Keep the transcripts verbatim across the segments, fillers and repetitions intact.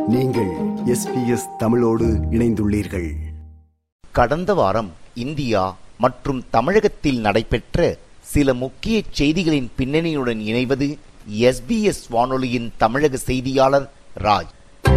நீங்கள் S B S தமிழோடு இணைந்துள்ளீர்கள். கடந்த வாரம் இந்தியா மற்றும் தமிழகத்தில் நடைபெற்ற சில முக்கிய செய்திகளின் பின்னணியுடன் இணைவது எஸ் பி எஸ் வானொலியின் தமிழக செய்தியாளர் ராஜ்.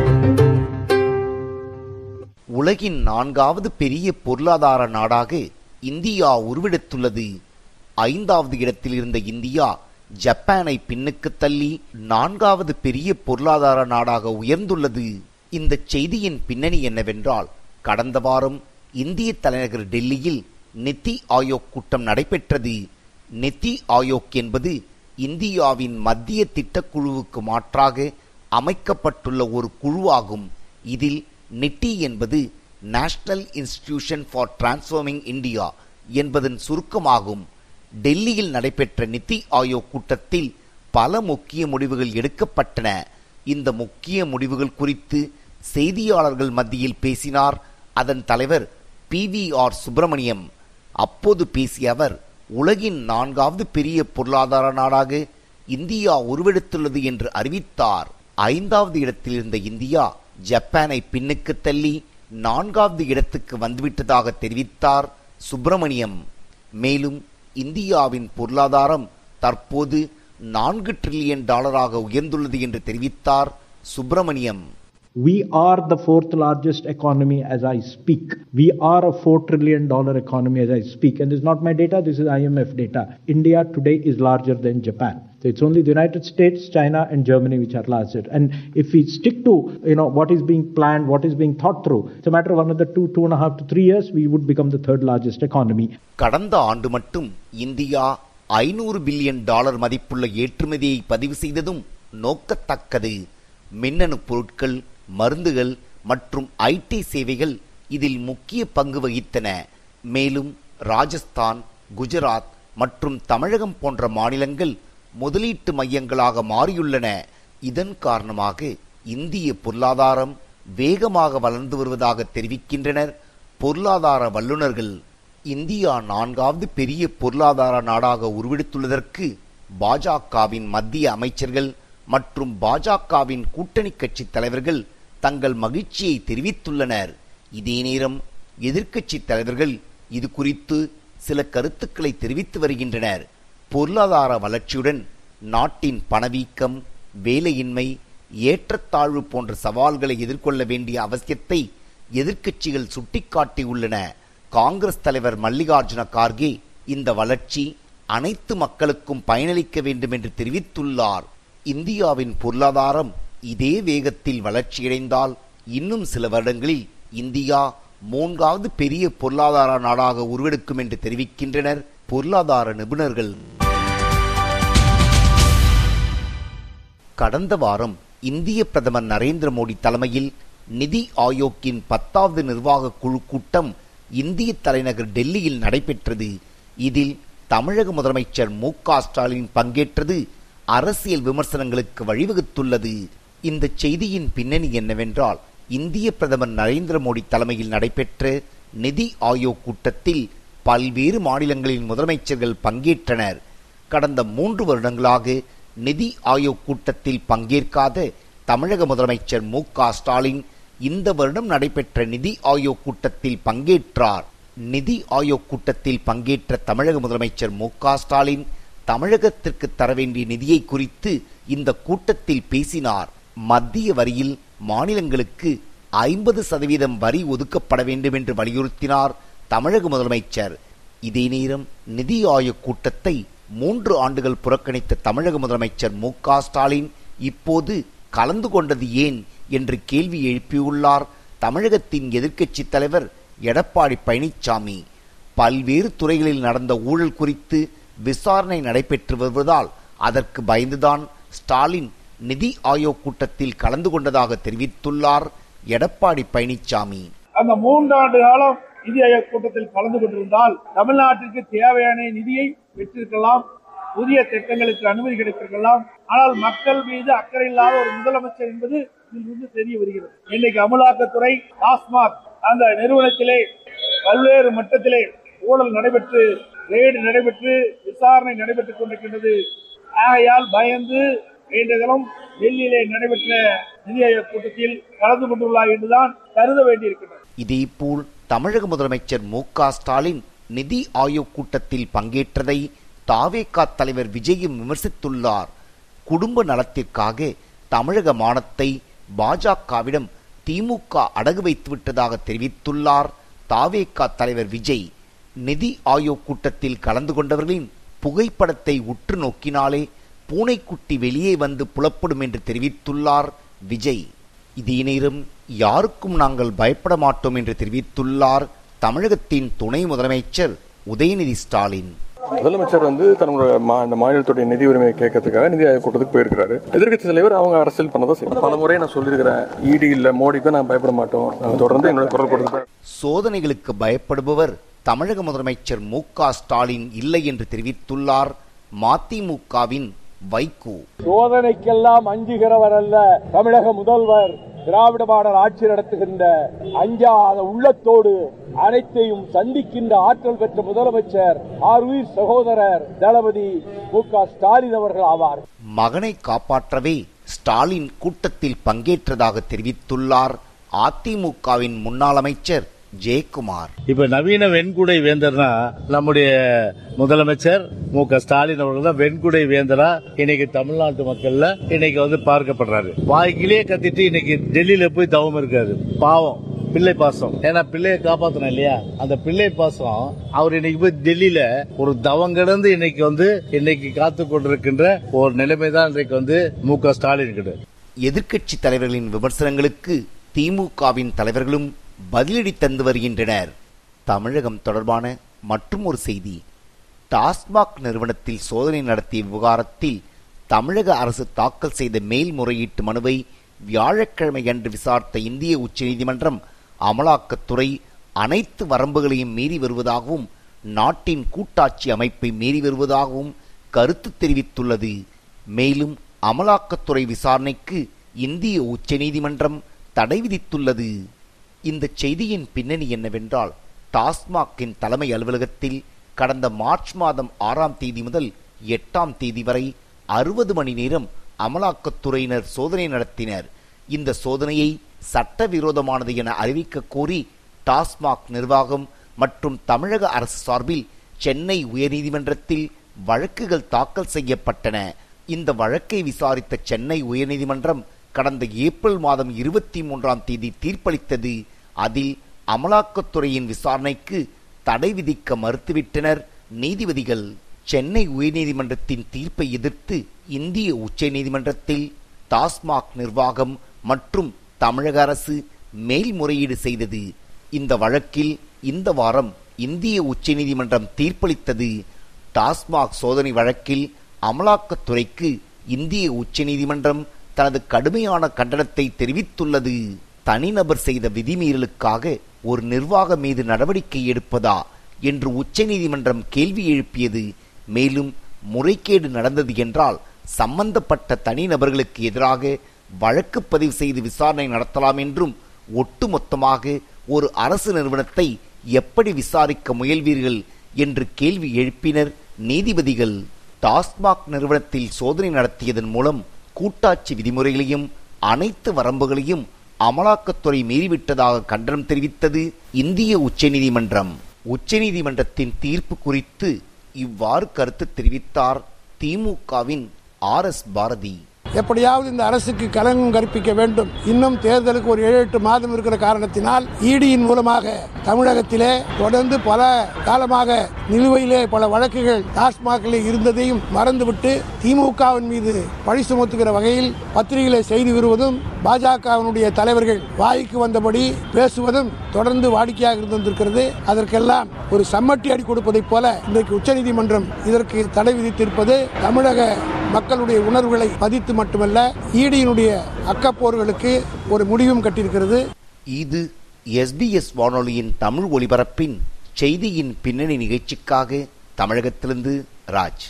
உலகின் நான்காவது பெரிய பொருளாதார நாடாக இந்தியா உருவெடுத்துள்ளது. ஐந்தாவது இடத்தில் இருந்த இந்தியா ஜப்பானை பின்னுக்கு தள்ளி நான்காவது பெரிய பொருளாதார நாடாக உயர்ந்துள்ளது. இந்த செய்தியின் பின்னணி என்னவென்றால், கடந்த வாரம் இந்திய தலைநகர் டெல்லியில் நிதி ஆயோக் கூட்டம் நடைபெற்றது. நிதி ஆயோக் என்பது இந்தியாவின் மத்திய திட்டக்குழுவுக்கு மாற்றாக அமைக்கப்பட்டுள்ள ஒரு குழுவாகும். இதில் நிதி என்பது National Institution for Transforming India என்பதன் சுருக்கமாகும். டெல்லியில் நடைபெற்ற நிதி ஆயோக் கூட்டத்தில் பல முக்கிய முடிவுகள் எடுக்கப்பட்டன. இந்த முக்கிய முடிவுகள் குறித்து செய்தியாளர்கள் மத்தியில் பேசினார் அதன் தலைவர் பி வி ஆர் சுப்பிரமணியம். அப்போது பேசிய அவர், உலகின் நான்காவது பெரிய பொருளாதார நாடாக இந்தியா உருவெடுத்துள்ளது என்று அறிவித்தார். ஐந்தாவது இடத்தில் இருந்த இந்தியா ஜப்பானை பின்னுக்கு தள்ளி நான்காவது இடத்துக்கு வந்துவிட்டதாக தெரிவித்தார் சுப்பிரமணியம். மேலும் இந்தியாவின் பொருளாதாரம் தற்போது நான்கு டிரில்லியன் டாலராக உயர்ந்துள்ளது என்று தெரிவித்தார் Subramaniam. We are the fourth largest economy as I speak. We are a four trillion dollar economy as I speak. And this is not my data, this is I M F data. India today is larger than Japan. So it's only the United States, China and Germany which are larger. And if we stick to, you know, what is being planned, what is being thought through, it's a matter of another two, two and a half to three years, we would become the third largest economy. கடந்த ஆண்டு மட்டும் India ஐநூறு billion dollar மதிப்புள்ள ஏற்றுமதியை பதிவு செய்ததும் நோக்கத்தக்கது. மின்னணு பொருட்கள், மருந்துகள் மற்றும் ஐ டி சேவைகள் இதில் முக்கிய பங்கு வகித்தன. மேலும் ராஜஸ்தான், குஜராத் மற்றும் தமிழகம் போன்ற மாநிலங்கள் முதலீட்டு மையங்களாக மாறியுள்ளன. இதன் காரணமாக இந்திய பொருளாதாரம் வேகமாக வளர்ந்து வருவதாக தெரிவிக்கின்றனர் பொருளாதார வல்லுநர்கள். இந்தியா நான்காவது பெரிய பொருளாதார நாடாக உருவெடுத்துள்ளதற்கு பாஜகவின் மத்திய அமைச்சர்கள் மற்றும் பாஜகவின் கூட்டணி கட்சி தலைவர்கள் தங்கள் மகிழ்ச்சியை தெரிவித்துள்ளனர். இதே நேரம் எதிர்க்கட்சி தலைவர்கள் இது குறித்து சில கருத்துக்களை தெரிவித்து வருகின்றனர். பொருளாதார வளர்ச்சியுடன் நாட்டின் பணவீக்கம், வேலையின்மை, ஏற்றத்தாழ்வு போன்ற சவால்களை எதிர்கொள்ள வேண்டிய அவசியத்தை எதிர்க்கட்சிகள் சுட்டிக்காட்டியுள்ளன. காங்கிரஸ் தலைவர் மல்லிகார்ஜுன கார்கே இந்த வளர்ச்சி அனைத்து மக்களுக்கும் பயனளிக்க வேண்டும் என்று தெரிவித்துள்ளார். இந்தியாவின் பொருளாதாரம் இதே வேகத்தில் வளர்ச்சியடைந்தால் இன்னும் சில வருடங்களில் இந்தியா மூன்றாவது பெரிய பொருளாதார நாடாக உருவெடுக்கும் என்று தெரிவிக்கின்றனர் பொருளாதார நிபுணர்கள். கடந்த வாரம் இந்திய பிரதமர் நரேந்திர மோடி தலைமையில் நிதி ஆயோக்கின் பத்தாவது நிர்வாக குழு கூட்டம் இந்திய தலைநகர் டெல்லியில் நடைபெற்றது. இதில் தமிழக முதலமைச்சர் மு க ஸ்டாலின் பங்கேற்றது அரசியல் விமர்சனங்களுக்கு வழிவகுத்துள்ளது. இந்த செய்தியின் பின்னணி என்னவென்றால், இந்திய பிரதமர் நரேந்திர மோடி தலைமையில் நடைபெற்ற நிதி ஆயோக் கூட்டத்தில் பல்வேறு மாநிலங்களின் முதலமைச்சர்கள் பங்கேற்றனர். கடந்த மூன்று வருடங்களாக நிதி ஆயோக் கூட்டத்தில் பங்கேற்காத தமிழக முதலமைச்சர் மு க ஸ்டாலின் இந்த வருடம் நடைபெற்ற நிதி ஆயோக் கூட்டத்தில் பங்கேற்றார். நிதி ஆயோக் கூட்டத்தில் பங்கேற்ற தமிழக முதலமைச்சர் மு க ஸ்டாலின் தமிழகத்திற்கு தர வேண்டிய நிதியை குறித்து இந்த கூட்டத்தில் பேசினார். மத்திய வரியில் மாநிலங்களுக்கு ஐம்பது சதவீதம் வரி ஒதுக்கப்பட வேண்டும் என்று வலியுறுத்தினார் தமிழக முதலமைச்சர். இதே நேரம் நிதி ஆயோக் கூட்டத்தை மூன்று ஆண்டுகள் புறக்கணித்த தமிழக முதலமைச்சர் மு க ஸ்டாலின் இப்போது கலந்து கொண்டது ஏன் என்று கேள்வி எழுப்பியுள்ளார் தமிழகத்தின் எதிர்க்கட்சி தலைவர் எடப்பாடி பழனிசாமி. பல்வேறு துறைகளில் நடந்த ஊழல் குறித்து விசாரணை நடைபெற்று வருவதால் அதற்கு பயந்துதான் ஸ்டாலின் நிதி ஆயோக் கூட்டத்தில் கலந்து கொண்டதாக தெரிவித்துள்ளார் எடப்பாடி பழனிசாமி. அந்த மூன்றாண்டு காலம் நிதி ஆயோக் கூட்டத்தில் கலந்து கொண்டிருந்தால் தமிழ்நாட்டிற்கு தேவையான நிதியை பெற்றிருக்கலாம், புதிய திட்டங்களுக்கு அனுமதி கிடைத்திருக்கலாம். ஆனால் மக்கள் மீது அக்கறை இல்லாத ஒரு முதலமைச்சர் என்பது இதிலிருந்து தெரிய வருகிறது. இன்னைக்கு அமலாக்கத்துறை, டாஸ்மாக் அந்த நிறுவனத்திலே பல்வேறு மட்டத்திலே ஊழல் நடைபெற்று, ரெய்டு நடைபெற்று, விசாரணை நடைபெற்றுக் கொண்டிருக்கின்றது. ஆகையால் பயந்து இன்றைய தினம் டெல்லியிலே நடைபெற்ற நிதி ஆயோக் கூட்டத்தில் கலந்து கொண்டுள்ளார் என்றுதான் கருத வேண்டியிருக்கிறது. இதேபோல் தமிழக முதலமைச்சர் மு க ஸ்டாலின் நிதி ஆயோக் கூட்டத்தில் பங்கேற்றதை தாவேகா தலைவர் விஜயும் விமர்சித்துள்ளார். குடும்ப நலத்திற்காக தமிழக மானத்தை பாஜகவிடம் திமுக அடகு வைத்துவிட்டதாக தெரிவித்துள்ளார் தாவேகா தலைவர் விஜய். நிதி ஆயோக் கூட்டத்தில் கலந்து கொண்டவர்களின் புகைப்படத்தை உற்று நோக்கினாலே பூனைக்குட்டி வெளியே வந்து புலப்படும் என்று தெரிவித்துள்ளார் விஜய். இதே நேரம் யாருக்கும் நாங்கள் பயப்பட மாட்டோம் என்று தெரிவித்துள்ளார் தமிழகத்தின் துணை முதலமைச்சர் உதயநிதி ஸ்டாலின். முதலமைச்சர் வந்து தன்னுடைய இந்த மாநிலத்துடைய நிதி உரிமையை கேட்கறதுக்காக நிதி ஆயோக் கூட்டத்துக்கு போயிருக்கிறாரு. எதிர்கட்சி தலைவர் அவங்க அரசியல் பண்ணதான் செய்யும். பல முறை நான் சொல்லியிருக்கிறேன், ஈடி இல்ல மோடிக்கும் நான் பயப்பட மாட்டோம், நான் தொடர்ந்து என்னோட குரல் கொடுத்துருக்கேன். சோதனைகளுக்கு பயப்படுபவர் தமிழக முதலமைச்சர் மு க ஸ்டாலின் இல்லை என்று தெரிவித்துள்ளார் மதிமுகவின் வைகோ. சோதனைக்கெல்லாம் அஞ்சுகிறவர் அல்ல தமிழக முதல்வர். திராவிட மாடல் ஆட்சி நடத்துகின்ற அஞ்சாத உள்ளத்தோடு அனைத்தையும் சந்திக்கின்ற ஆற்றல் பெற்ற முதலமைச்சர் ஆர்வீர் சகோதரர் தளபதி மு க ஸ்டாலின் அவர்கள் ஆவார். மகனை காப்பாற்றவே ஸ்டாலின் கூட்டத்தில் பங்கேற்றதாக தெரிவித்துள்ளார் அதிமுகவின் முன்னாள் அமைச்சர் ஜெயக்குமார். இப்ப நவீன வெண்குடை வேந்தர்னா நம்முடைய முதலமைச்சர் மு க ஸ்டாலின் அவர்கள் தான் வெண்குடை வேந்தரா இன்னைக்கு தமிழ்நாட்டு மக்கள்ல இன்னைக்கு வந்து பார்க்கப்படுறாரு. வாய்க்கிலேயே கத்திட்டு இன்னைக்கு டெல்லியில போய் தவம் இருக்காரு. பாவம் பிள்ளை பாசம், ஏன்னா பிள்ளையை காப்பாத்தணும் இல்லையா, அந்த பிள்ளை பாசம் அவர் இன்னைக்கு போய் டெல்லியில ஒரு தவம் கிடந்து இன்னைக்கு வந்து இன்னைக்கு காத்து கொண்டிருக்கின்ற ஒரு நிலைமைதான் இன்றைக்கு வந்து மு க ஸ்டாலின் கிட்ட. எதிர்க்கட்சி தலைவர்களின் விமர்சனங்களுக்கு திமுகவின் தலைவர்களும் பதிலடி தந்து வருகின்றனர். தமிழகம் தொடர்பான மற்றும் ஒரு செய்தி. டாஸ்மாக் நிறுவனத்தில் சோதனை நடத்திய விவகாரத்தில் தமிழக அரசு தாக்கல் செய்த மேல்முறையீட்டு மனுவை வியாழக்கிழமை அன்று விசாரித்த இந்திய உச்சநீதிமன்றம் அமலாக்கத்துறை அனைத்து வரம்புகளையும் மீறி வருவதாகவும் நாட்டின் கூட்டாட்சி அமைப்பை மீறி வருவதாகவும் கருத்து தெரிவித்துள்ளது. மேலும் அமலாக்கத்துறை விசாரணைக்கு இந்திய உச்சநீதிமன்றம் தடை விதித்துள்ளது. இந்த செய்தியின் பின்னணி என்னவென்றால், டாஸ்மாகின் தலைமை அலுவலகத்தில் கடந்த மார்ச் மாதம் ஆறாம் தேதி முதல் எட்டாம் தேதி வரை அறுபது மணி நேரம் அமலாக்கத்துறையினர் சோதனை நடத்தினர். இந்த சோதனையை சட்டவிரோதமானது என அறிவிக்க கோரி டாஸ்மாக் நிர்வாகம் மற்றும் தமிழக அரசு சார்பில் சென்னை உயர்நீதிமன்றத்தில் வழக்குகள் தாக்கல் செய்யப்பட்டன. இந்த வழக்கை விசாரித்த சென்னை உயர்நீதிமன்றம் கடந்த ஏப்ரல் மாதம் இருபத்தி மூன்றாம் தேதி தீர்ப்பளித்தது. அதில் அமலாக்கத்துறையின் விசாரணைக்கு தடை விதிக்க மறுத்துவிட்டனர் நீதிபதிகள். சென்னை உயர்நீதிமன்றத்தின் தீர்ப்பை எதிர்த்து இந்திய உச்சநீதிமன்றத்தில் டாஸ்மாக் நிர்வாகம் மற்றும் தமிழக அரசு மேல்முறையீடு செய்தது. இந்த வழக்கில் இந்த வாரம் இந்திய உச்சநீதிமன்றம் தீர்ப்பளித்தது. டாஸ்மாக் சோதனை வழக்கில் அமலாக்கத்துறைக்கு இந்திய உச்சநீதிமன்றம் தனது கடுமையான கண்டனத்தை தெரிவித்துள்ளது. தனிநபர் செய்த விதிமீறலுக்காக ஒரு நிர்வாகம் மீது நடவடிக்கை எடுப்பதா என்று உச்சநீதிமன்றம் கேள்வி எழுப்பியது. மேலும் முறைகேடு நடந்தது என்றால் சம்பந்தப்பட்ட தனிநபர்களுக்கு எதிராக வழக்கு பதிவு செய்து விசாரணை நடத்தலாம் என்றும், ஒட்டுமொத்தமாக ஒரு அரசு நிறுவனத்தை எப்படி விசாரிக்க முயல்வீர்கள் என்று கேள்வி எழுப்பினர் நீதிபதிகள். டாஸ்மாக் நிறுவனத்தில் சோதனை நடத்தியதன் மூலம் கூட்டாட்சி விதிமுறைகளையும் அனைத்து வரம்புகளையும் அமலாக்கத்துறை மீறிவிட்டதாக கண்டனம் தெரிவித்தது இந்திய உச்சநீதிமன்றம். உச்சநீதிமன்றத்தின் தீர்ப்பு குறித்து இவ்வாறு கருத்து தெரிவித்தார் திமுகவின் ஆர் எஸ் பாரதி. எப்படியாவது இந்த அரசுக்கு களங்கம் கற்பிக்க வேண்டும். இன்னும் தேர்தலுக்கு ஒரு ஏழு எட்டு மாதம் இருக்கிற காரணத்தினால் ஈடியின் மூலமாக தமிழகத்திலே தொடர்ந்து பல காலமாக நிலுவையிலே பல வழக்குகள் டாஸ்மாகிலே இருந்ததையும் மறந்துவிட்டு திமுகவின் மீது பழி சுமத்துகிற வகையில் பத்திரிகைகளை செய்தி வருவதும், பாஜகவினுடைய தலைவர்கள் வாய்க்கு வந்தபடி பேசுவதும் தொடர்ந்து வாடிக்கையாக இருந்திருக்கிறது. அதற்கெல்லாம் ஒரு சம்மட்டி அடி கொடுப்பதைப் போல இன்றைக்கு உச்சநீதிமன்றம் இதற்கு தடை விதித்திருப்பது தமிழக மக்களுடைய உணர்வுகளை பதித்து மட்டுமல்ல, ஈடியினுடைய அக்கப்போர்களுக்கு ஒரு முடிவும் கட்டியிருக்கிறது. இது எஸ் பி எஸ் வானொலியின் தமிழ் ஒலிபரப்பின் செய்தியின் பின்னணி நிகழ்ச்சிக்காக தமிழகத்திலிருந்து ராஜ்.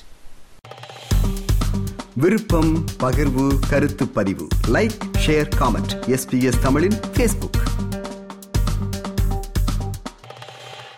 விருப்பம், பகிர்வு, கருத்து பதிவு, like, share, comment. S B S தமிழின் ஃபேஸ்புக்.